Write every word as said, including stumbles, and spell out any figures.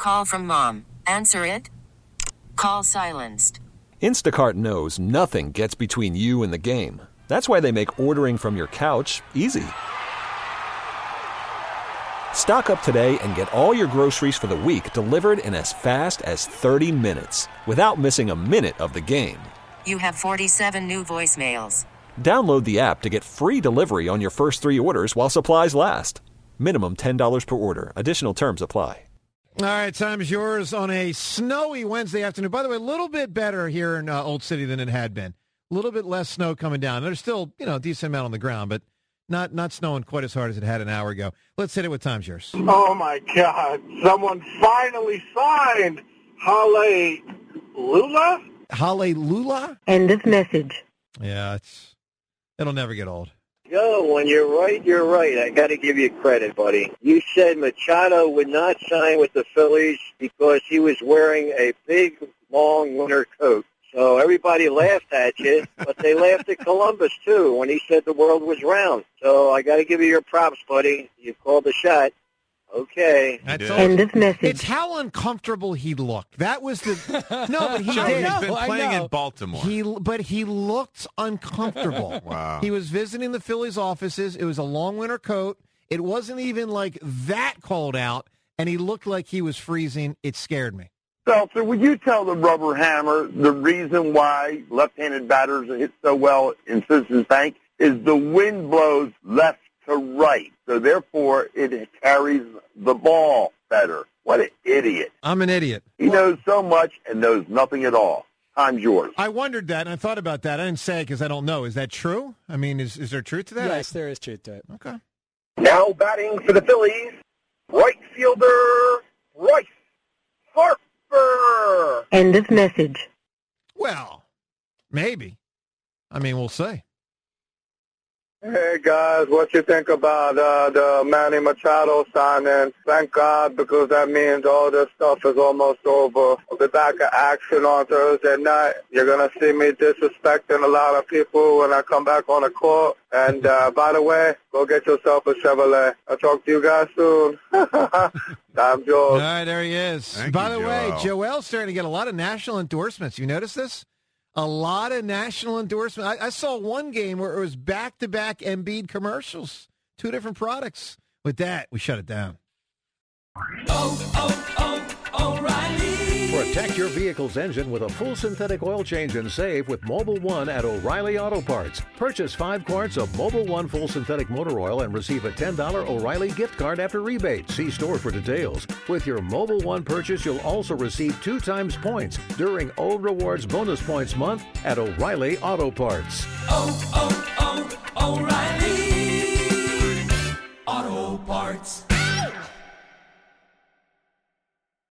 call from mom. Answer it. Call silenced. Instacart knows nothing gets between you and the game. That's why they make ordering from your couch easy. Stock up today and get all your groceries for the week delivered in as fast as thirty minutes without missing a minute of the game. You have forty-seven new voicemails. Download the app to get free delivery on your first three orders while supplies last. Minimum ten dollars per order. Additional terms apply. All right, time's yours on a snowy Wednesday afternoon. By the way, a little bit better here in uh, Old City than it had been. A little bit less snow coming down. There's still, you know, a decent amount on the ground, but not not snowing quite as hard as it had an hour ago. Let's hit it with time's yours. Oh, my God. Someone finally signed Hallelujah? Hallelujah? End of message. Yeah, it's it'll never get old. Yo, when you're right, you're right. I got to give you credit, buddy. You said Machado would not sign with the Phillies because he was wearing a big, long winter coat. So everybody laughed at you, but they laughed at Columbus, too, when he said the world was round. So I got to give you your props, buddy. You called the shot. Okay. That's End of message. It's how uncomfortable he looked. That was the no, but he Joe, did. he's been I playing know. in Baltimore. He, but he looked uncomfortable. Wow. He was visiting the Phillies offices. It was a long winter coat. It wasn't even like that cold out, and he looked like he was freezing. It scared me. Seltzer, would you tell the Rubber Hammer the reason why left-handed batters hit so well in Citizens Bank is the wind blows left to right, so therefore it carries the ball better. What an idiot. I'm an idiot. He knows so much and knows nothing at all. Time's yours. I wondered that, and I thought about that. I didn't say it because I don't know. Is that true? I mean, is is there truth to that? Yes, there is truth to it. Okay. Now batting for the Phillies, right fielder Royce Harper. End of message. Well, maybe. I mean, we'll see. Hey, guys, what you think about uh, the Manny Machado signing? Thank God, because that means all this stuff is almost over. I'll be back at action on Thursday night. You're going to see me disrespecting a lot of people when I come back on the court. And, uh, by the way, go get yourself a Chevrolet. I'll talk to you guys soon. Time's yours. All right, there he is. Thank By you, the way, Joel. Joel's starting to get a lot of national endorsements. You notice this? A lot of national endorsements. I, I saw one game where it was back-to-back Embiid commercials, two different products. With that, we shut it down. Oh, oh, oh, O'Reilly. Protect your vehicle's engine with a full synthetic oil change and save with Mobil one at O'Reilly Auto Parts. Purchase five quarts of Mobil one full synthetic motor oil and receive a ten dollars O'Reilly gift card after rebate. See store for details. With your Mobil one purchase, you'll also receive two times points during O Rewards Bonus Points Month at O'Reilly Auto Parts. Oh, oh, oh, O'Reilly Auto Parts.